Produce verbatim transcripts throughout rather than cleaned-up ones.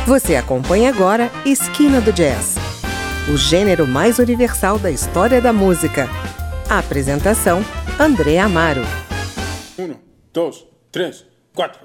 Você acompanha agora Esquina do Jazz, o gênero mais universal da história da música. A apresentação, André Amaro. Um, dois, três, quatro.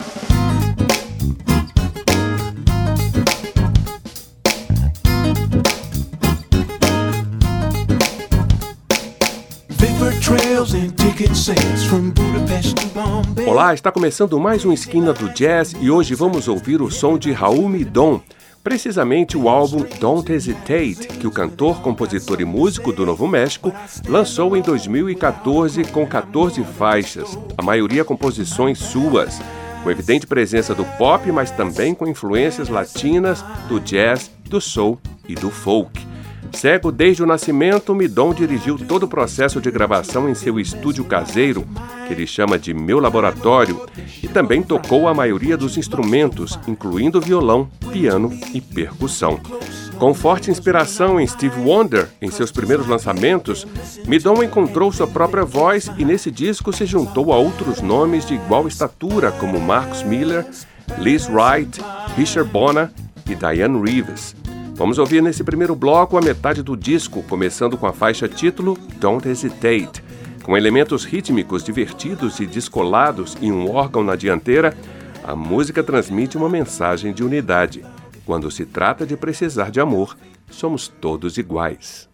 Olá, está começando mais um Esquina do Jazz e hoje vamos ouvir o som de Raul Midón, precisamente o álbum Don't Hesitate, que o cantor, compositor e músico do Novo México lançou em dois mil e quatorze com catorze faixas, a maioria composições suas, com evidente presença do pop, mas também com influências latinas, do jazz, do soul e do folk. Cego desde o nascimento, Midón dirigiu todo o processo de gravação em seu estúdio caseiro, que ele chama de Meu Laboratório, e também tocou a maioria dos instrumentos, incluindo violão, piano e percussão. Com forte inspiração em Stevie Wonder, em seus primeiros lançamentos, Midón encontrou sua própria voz e nesse disco se juntou a outros nomes de igual estatura, como Marcus Miller, Liz Wright, Richard Bona e Diane Reeves. Vamos ouvir nesse primeiro bloco a metade do disco, começando com a faixa título Don't Hesitate. Com elementos rítmicos divertidos e descolados e um órgão na dianteira, a música transmite uma mensagem de unidade. Quando se trata de precisar de amor, somos todos iguais.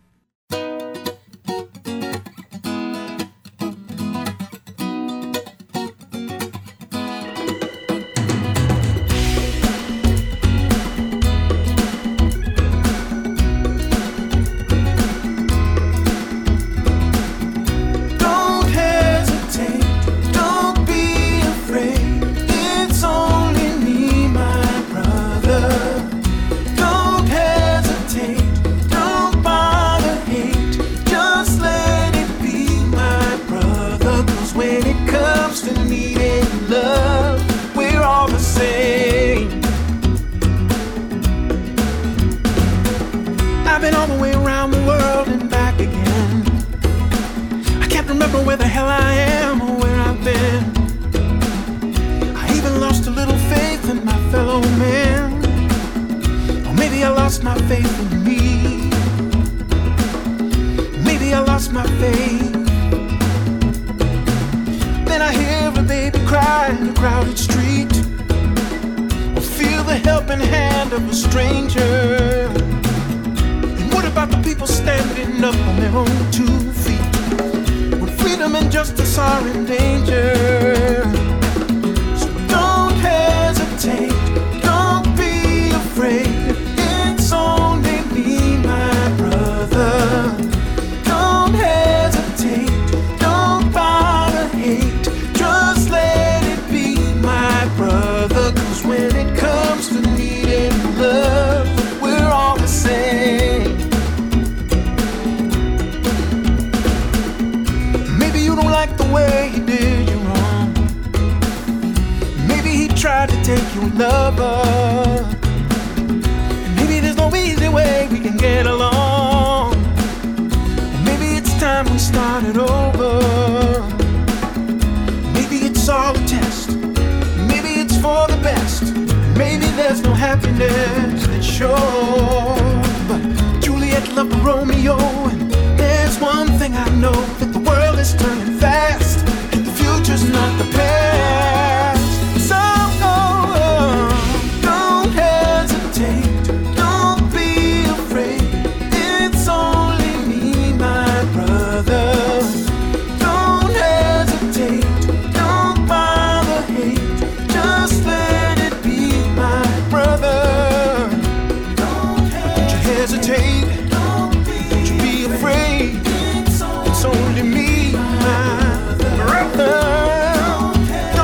It's only me, my brother.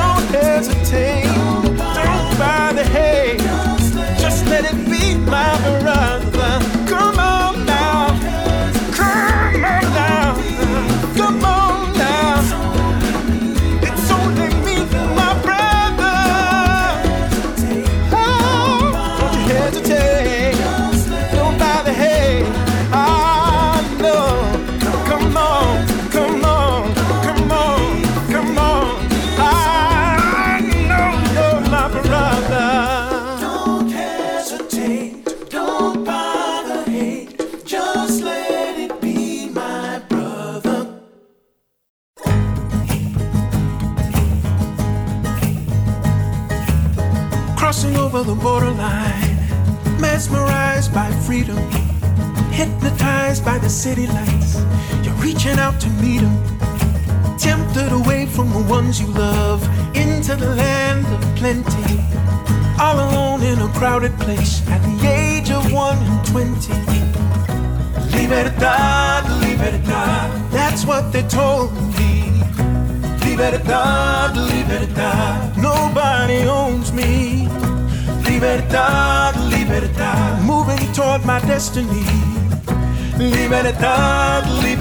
Crossing over the borderline, mesmerized by freedom, hypnotized by the city lights. You're reaching out to meet them, tempted away from the ones you love, into the land of plenty. All alone in a crowded place at the age of one and twenty. Libertad, libertad, that's what they told me. Libertad, libertad, nobody owns me. Libertad, libertad, moving toward my destiny. Libertad,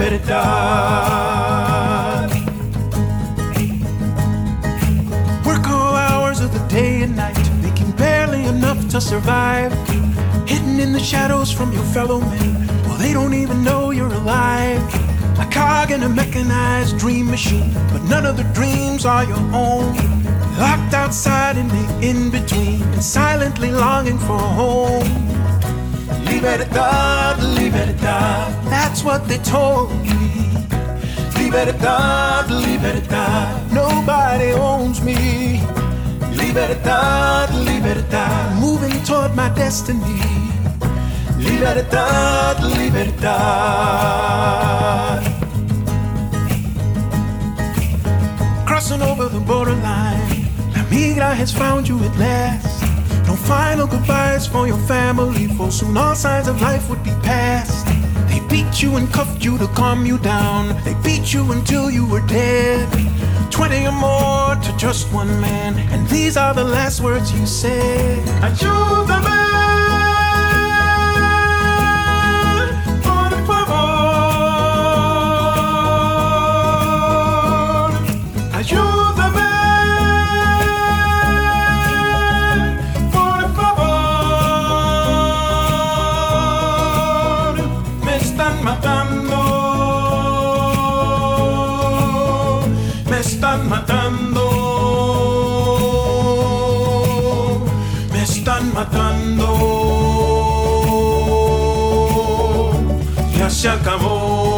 libertad. Work all hours of the day and night, making barely enough to survive. Hidden in the shadows from your fellow men, well, they don't even know you're alive. A cog in a mechanized dream machine, but none of the dreams are your own. Locked outside in the in-between, and silently longing for home. Libertad, libertad, that's what they told me. Libertad, libertad, nobody owns me. Libertad, libertad, moving toward my destiny. Libertad, libertad. Crossing over the borderline, La Migra has found you at last. No final goodbyes for your family, for soon all signs of life would be past. They beat you and cuffed you to calm you down. They beat you until you were dead. Twenty or more to just one man, and these are the last words you said. Ayúdame, por favor. Ayúdame, por favor. Me están matando. Me están matando, me están matando, ya se acabó.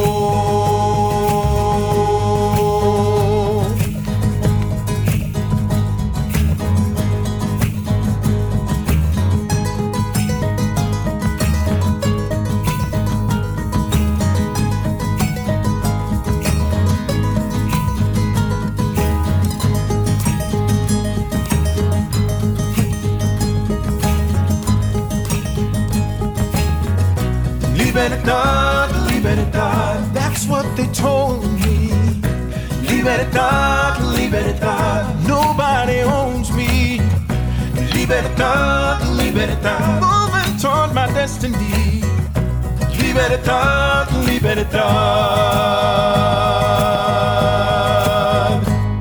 Libertad, libertad, that's what they told me. Libertad, libertad, nobody owns me. Libertad, libertad, moving toward my destiny. Libertad, libertad.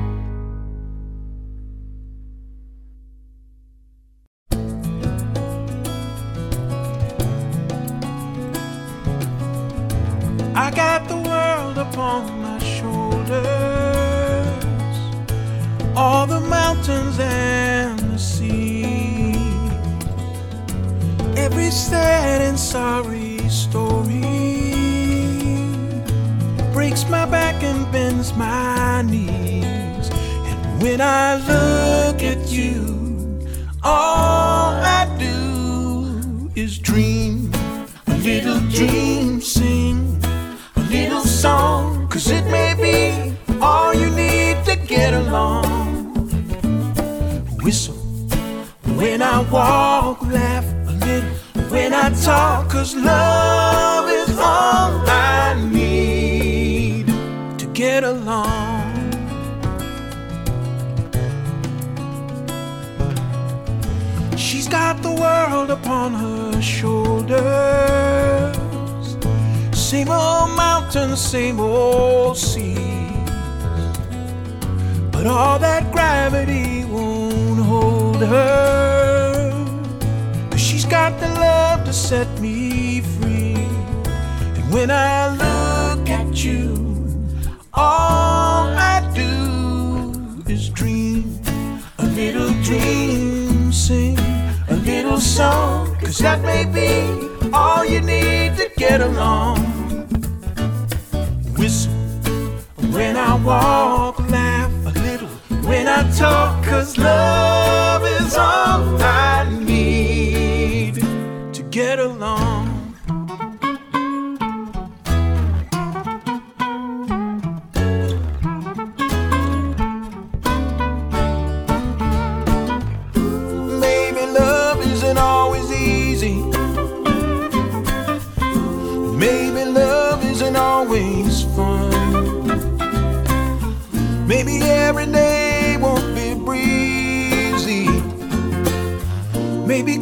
I got the world upon my shoulders, all the mountains and the sea, every sad and sorry story breaks my back and bends my knees. And when I look at you, all I do is dream, a little dream, sing a little song, 'cause it may be all you need to get along. Whistle when I walk, laugh a little when I talk, 'cause love is all I need to get along. She's got the world upon her shoulders, same old mountains, same old seas, but all that gravity won't hold her, 'cause she's got the love to set me free. And when I look at you, all I do is dream, a little dream, sing a little song, 'cause that may be all you need to get along. Whistle when I walk, laugh a little when I talk, 'cause love is all I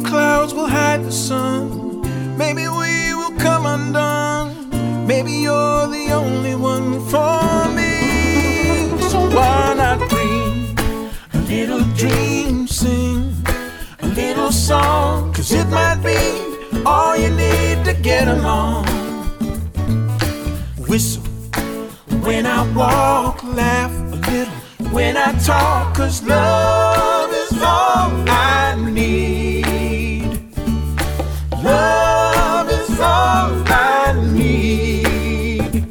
clouds will hide the sun. Maybe we will come undone. Maybe you're the only one for me. So why not dream a little dream, sing a little song, 'cause it might be all you need to get along. Whistle when I walk, laugh a little when I talk, 'cause love is all I need. Love is all I need.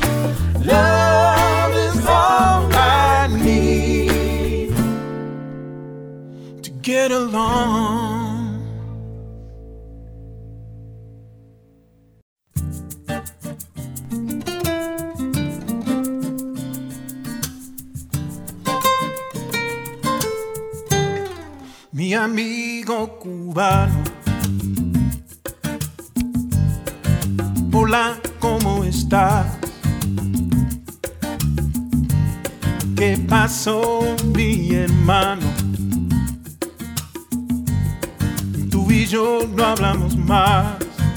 Love is all I need to get along. Mi amigo cubano, hola, ¿cómo estás? ¿Qué pasó, mi hermano? Tú y yo no hablamos más,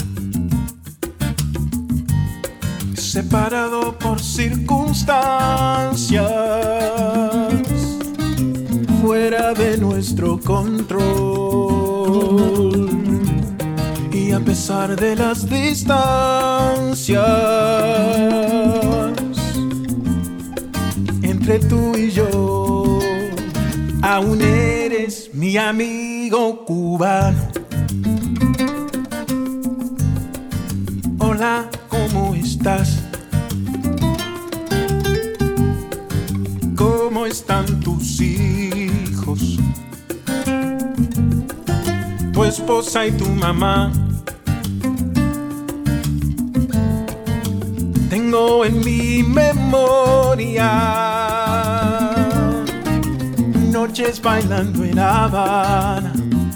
separado por circunstancias fuera de nuestro control. Y a pesar de las distancias entre tú y yo, aún eres mi amigo cubano. Hola, ¿cómo estás? ¿Cómo están tus hijos? Tu esposa y tu mamá. Tengo en mi memoria noches bailando en Habana,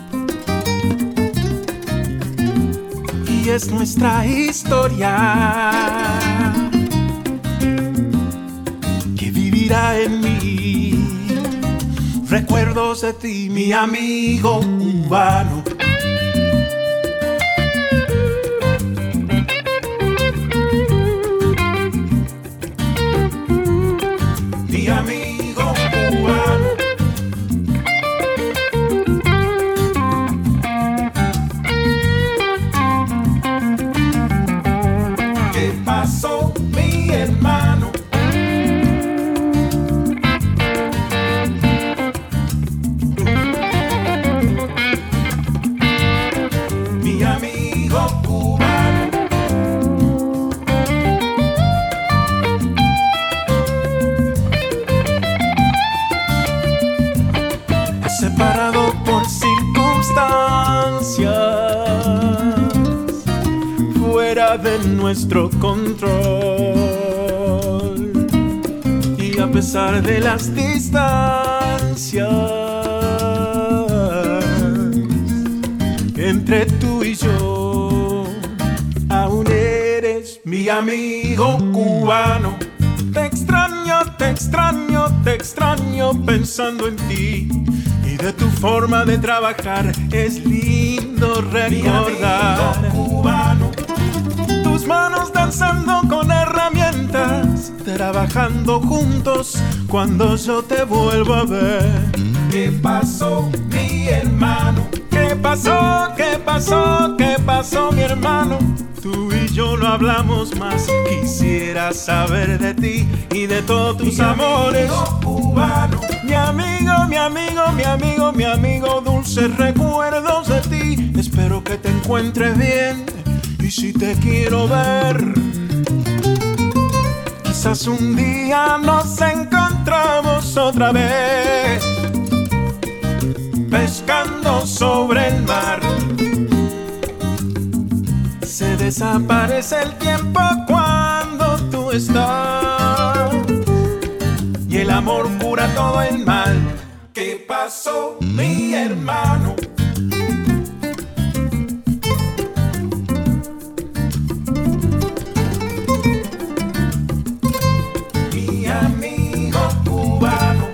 y es nuestra historia que vivirá en mí. Recuerdos de ti, mi amigo cubano. Mi amigo cubano. ¿Qué pasó, mi hermano? Mi amigo cubano. Separado por circunstancias fuera de nuestro control, y a pesar de las distancias entre tú y yo, aún eres mi amigo cubano. Te extraño, te extraño, te extraño pensando en ti. Y de tu forma de trabajar es lindo recordar. Mi amigo cubano. Tus manos danzando con herramientas, trabajando juntos cuando yo te vuelvo a ver. ¿Qué pasó, mi hermano? ¿Qué pasó, qué pasó, qué pasó, mi hermano? Tú y yo no hablamos más. Quisiera saber de ti y de todos tus mi amores. Amigo cubano. Mi amigo, mi amigo, mi amigo, mi amigo, dulces recuerdos de ti. Espero que te encuentres bien, y si te quiero ver, quizás un día nos encontramos otra vez, pescando sobre el mar. Se desaparece el tiempo cuando tú estás, y el amor cura todo el mal. ¿Qué pasó, mi hermano? Mi amigo cubano.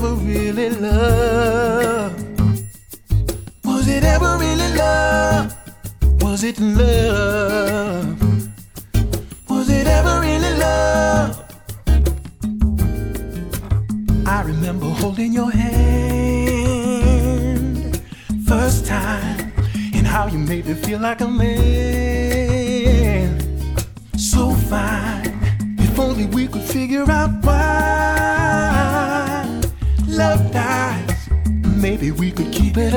ever really love? Was it ever really love? Was it love? Was it ever really love? I remember holding your hand first time, and how you made me feel like a man. So fine, if only we could figure out why love dies. Maybe we could keep it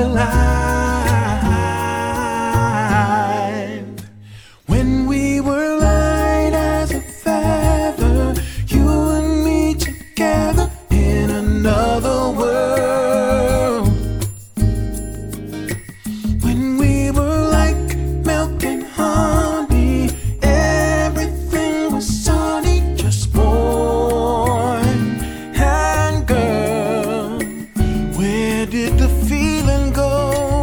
alive. When we were light as a feather, you and me together in another world. When we were like milk and honey, everything was sunny, just boy and girl. Where did the feeling go?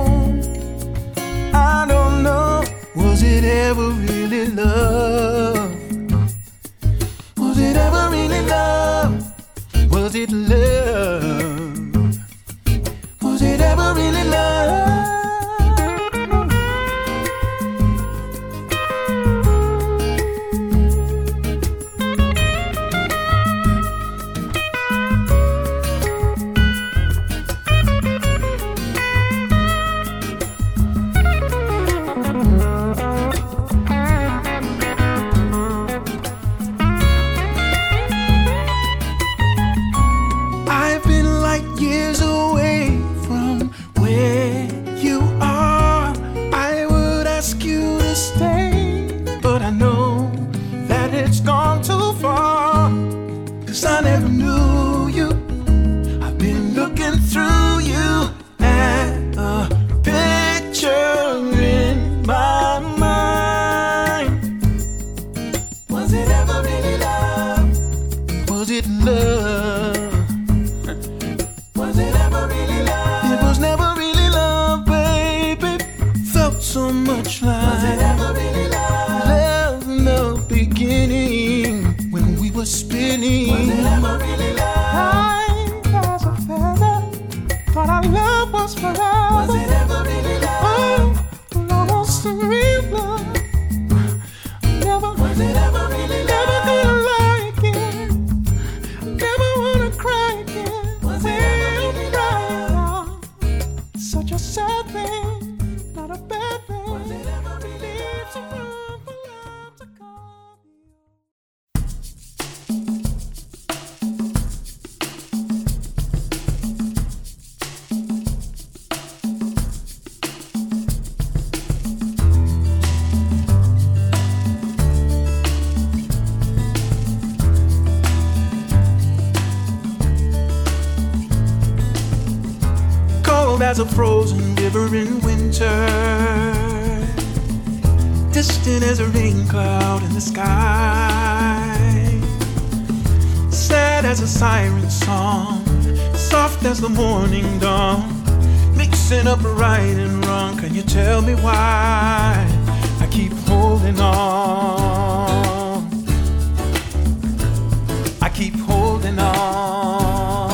I don't know. Was it ever really love? Was it ever really love? Was it love? Was it ever really love? I've been light years away from where you are. I would ask you to stay, but I know that it's gone too far. 'Cause I never knew you. I've been looking through you at a picture in my mind. Was it ever really love? Was it love? Was it ever really love? It was never really love, baby. Felt so much like. Was it ever really love? Love in the beginning when we were spinning. Was it ever really love? Light as a feather, thought our love was forever. Was it ever really love? Oh, almost a real love. Never. Was it ever really love? Never gonna lie again. Never wanna cry again. Was it ever really love? Such a sad thing, not a bad thing. Was it ever really leave some room for love to come? Cold as a frozen river in winter, distant as a rain cloud in the sky, sad as a siren song, soft as the morning dawn, mixing up right and wrong. Can you tell me why I keep holding on? I keep holding on.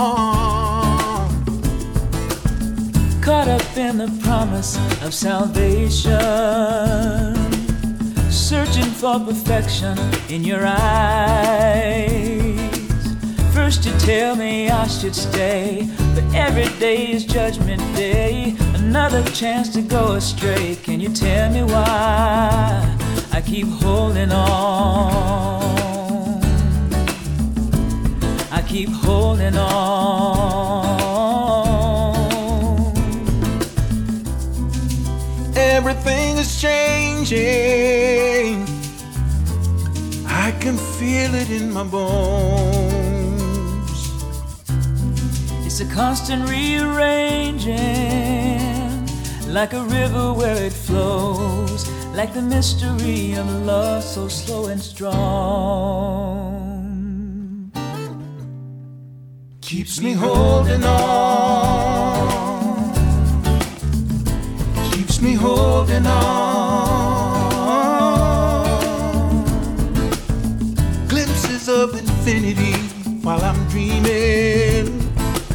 Caught up in the promise of salvation, searching for perfection in your eyes. First you tell me I should stay, but every day is judgment day, another chance to go astray. Can you tell me why I keep holding on? I keep holding on. Everything is changing. I can feel it in my bones. It's a constant rearranging, like a river where it flows, like the mystery of love so slow and strong. Keeps me holding on, keeps me holding on. Glimpses of infinity while I'm dreaming,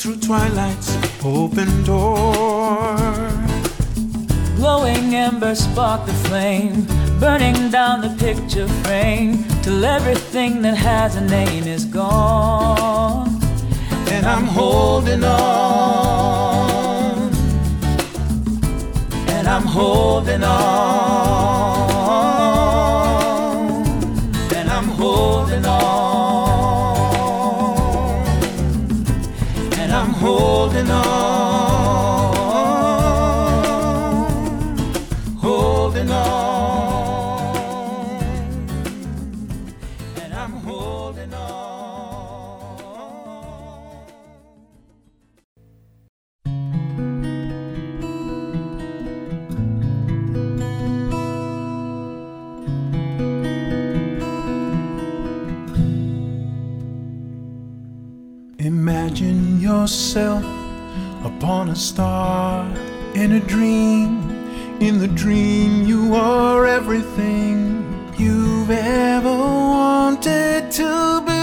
through twilight's open door. Glowing embers spark the flame, burning down the picture frame, till everything that has a name is gone. And I'm holding on, and I'm holding on, and I'm holding on, and I'm holding on. Imagine yourself upon a star in a dream. In the dream you are everything you've ever wanted to be.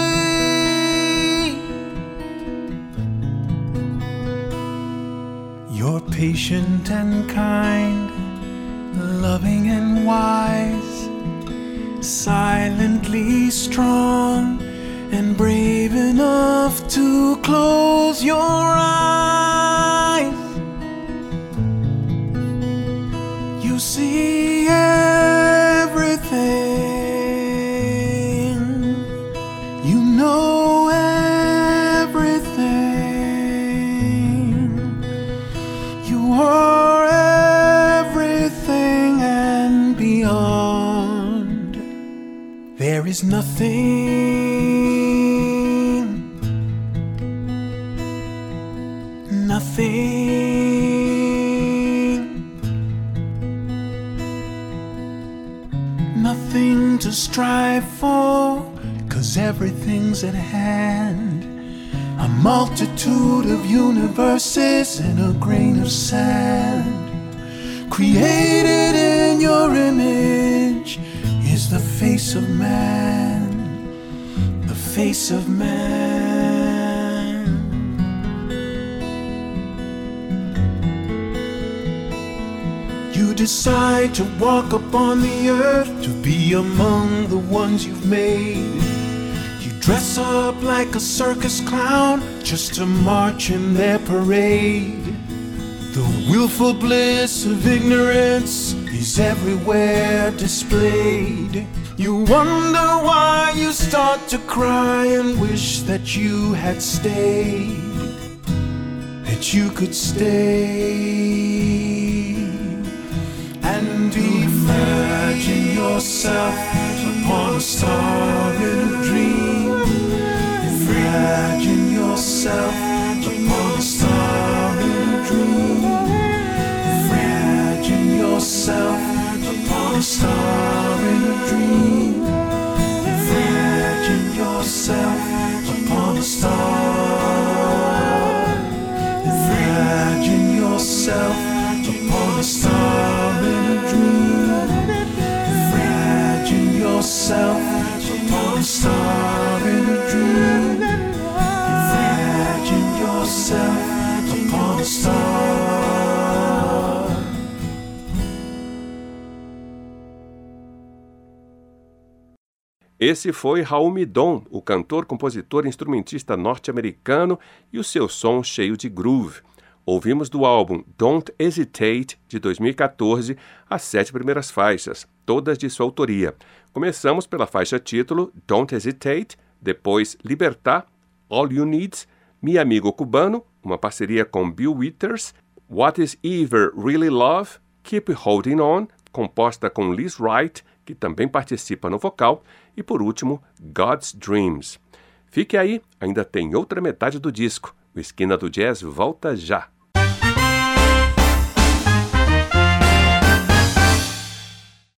You're patient and kind, loving and wise, silently strong, and brave enough to close your eyes. You see everything, you know everything, you are everything and beyond. There is nothing, nothing, nothing to strive for, 'cause everything's at hand. A multitude of universes in a grain of sand. Created in your image is the face of man, the face of man. You decide to walk upon the earth, to be among the ones you've made. You dress up like a circus clown just to march in their parade. The willful bliss of ignorance is everywhere displayed. You wonder why you start to cry and wish that you had stayed, that you could stay. And imagine yourself upon a star in a dream. Imagine yourself upon a star in a dream. Imagine yourself upon a star in a dream. Imagine yourself upon a star. Imagine yourself upon a star in a dream. Imagine yourself upon a star in a dream. Imagine yourself upon a star. Esse foi Raul Midon, o cantor, compositor e instrumentista norte-americano, e o seu som cheio de groove. Ouvimos do álbum Don't Hesitate, de dois mil e catorze, as sete primeiras faixas, todas de sua autoria. Começamos pela faixa título Don't Hesitate, depois Libertar, All You Need, Mi Amigo Cubano, uma parceria com Bill Withers, What Is Ever Really Love, Keep Holding On, composta com Liz Wright, que também participa no vocal, e por último, God's Dreams. Fique aí, ainda tem outra metade do disco. O Esquina do Jazz volta já.